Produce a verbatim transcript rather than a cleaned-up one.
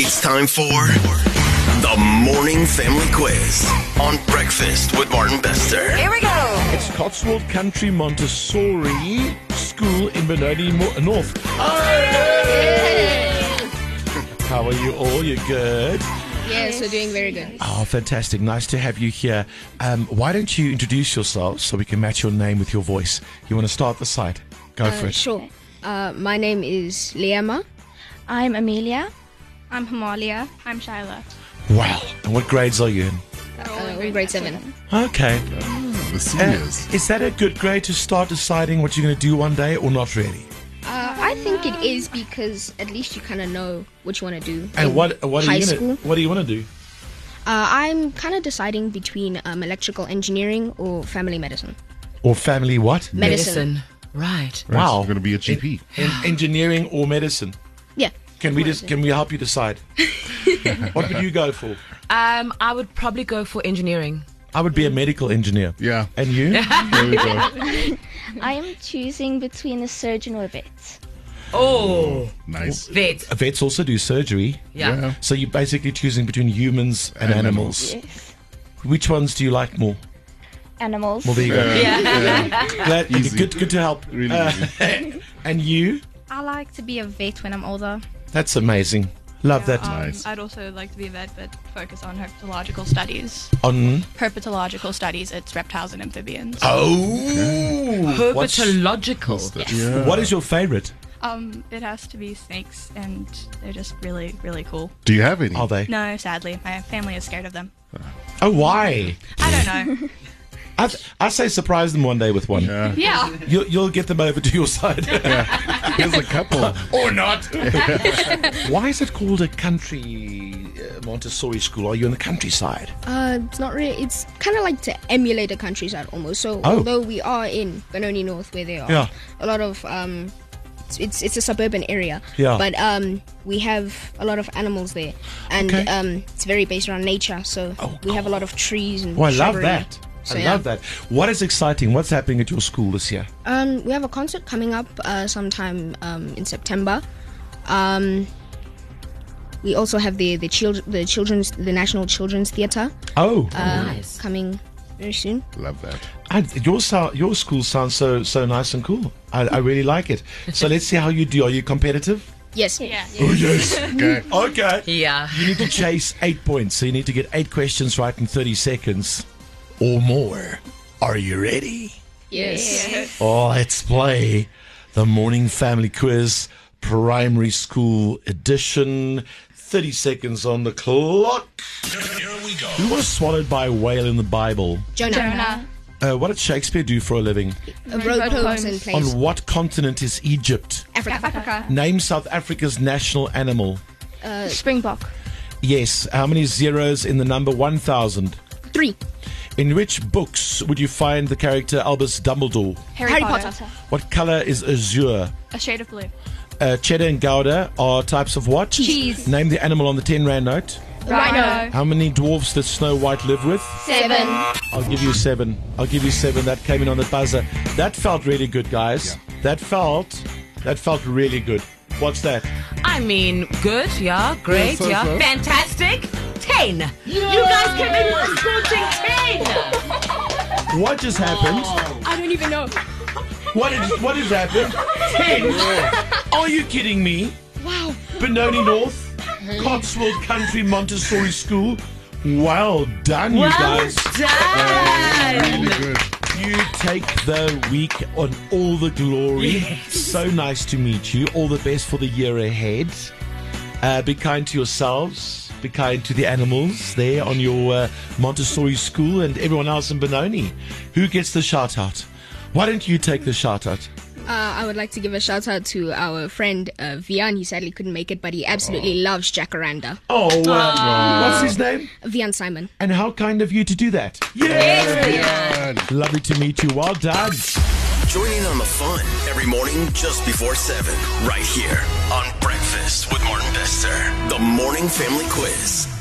It's time for the Morning Family Quiz on Breakfast with Martin Bester. Here we go. It's Cotswold Country Montessori School in Benoni Mo- North. How are you all? You're good? Yes, we're doing very good. Oh, fantastic. Nice to have you here. Um, why don't you introduce yourself so we can match your name with your voice? You want to start the side? Go Uh, for it. sure. Uh, my name is Liama. I'm Amelia. I'm Himalia. I'm Shyla. Wow. And what grades are you in? Uh, we're in grade seven. Okay. The Uh, seniors. is that a good grade to start deciding what you're going to do one day or not really? Uh, I think it is because at least you kind of know what you want to do. And in what what are high you gonna, school. what do you want to do? Uh, I'm kind of deciding between um, electrical engineering or family medicine. Or family what? Medicine. Right. Wow. You're going to be a G P. En- engineering or medicine? Yeah. Can we just can we help you decide? What would you go for? Um, I would probably go for engineering. I would be a medical engineer. Yeah. And you? There we go. I am choosing between a surgeon or a vet. Oh, Nice. vet. Vets also do surgery. Yeah. Yeah. So you're basically choosing between humans and animals. Animals. Yes. Which ones do you like more? Animals. Well, there you go. Yeah. Glad, Easy. good, good to help. Really Uh, easy. and you? I like to be a vet when I'm older. That's amazing. Love that. Um, Nice. I'd also like to be a vet, but focus on herpetological studies. On Herpetological studies, it's reptiles and amphibians. oh, What's- Herpetological. Yeah. what is your favorite? Um, it has to be snakes, and they're just really, really cool. Do you have any? Are they? No, sadly, my family is scared of them. Oh, why? I don't know. I, I say surprise them one day with one. Yeah. Yeah. You'll, you'll get them over to your side. Here's a couple. Or not. Why is it called a country uh, Montessori school? Are you in the countryside? Uh, it's not really. It's kind of like to emulate a countryside almost. So Oh. although we are in Benoni North, where there are Yeah. a lot of um, it's, it's it's a suburban area. Yeah. But um, we have a lot of animals there, and Okay. um, it's very based around nature. So Oh, we have a lot of trees and. Oh, I love shrubbery. that. So, I yeah. love that. What is exciting? What's happening at your school this year? Um, we have a concert coming up uh, sometime um, in September. Um, we also have the the, chil- the children's the National Children's Theatre Oh, uh, nice. coming very soon. Love that. I, your sou- your school sounds so so nice and cool. I, I really like it. So let's see how you do. Are you competitive? Yes. Yeah. Oh yes. Okay. Okay. Yeah. You need to chase eight points. So you need to get eight questions right in thirty seconds or more. Are you ready? Yes. Oh, let's play the Morning Family Quiz, Primary School Edition. thirty seconds on the clock. Here we go. Who was swallowed by a whale in the Bible? Jonah. Jonah. Uh, what did Shakespeare do for a living? Uh, wrote Wrote poems poems. and plays. On what continent is Egypt? Africa. Africa. Name South Africa's national animal. Springbok. Yes. How many zeros in the number one thousand? Three. In which books would you find the character Albus Dumbledore? Harry, Harry Potter. Potter. What color is azure? A shade of blue. Uh, cheddar and gouda are types of what? Cheese. Name the animal on the ten rand note. Rhino. How many dwarfs does Snow White live with? Seven. I'll give you seven. I'll give you seven. That came in on the buzzer. That felt really good, guys. That felt, that felt really good. What's that? I mean, good, yeah, great, Yeah, so, yeah, so. fantastic. Ten. You guys came in with a scorching ten. What just happened? I don't even know. What did, what has happened? Ten. Are you kidding me? Wow. Benoni North, Cotswold Country Montessori School. Well done, you Well guys. done. Really good. You take the week on all the glory. So nice to meet you. All the best for the year ahead. Uh, be kind to yourselves. Be kind to the animals there on your uh, Montessori school and everyone else in Benoni. Who gets the shout out? Why don't you take the shout out? Uh, I would like to give a shout out to our friend uh, Vian. He sadly couldn't make it, but he absolutely loves Jacaranda. Oh, uh, what's his name? Vian Simon. And how kind of you to do that. Yeah. Lovely to meet you. Well done. Join in on the fun every morning just before seven, right here on Breakfast with Martin Bester. The Morning Family Quiz.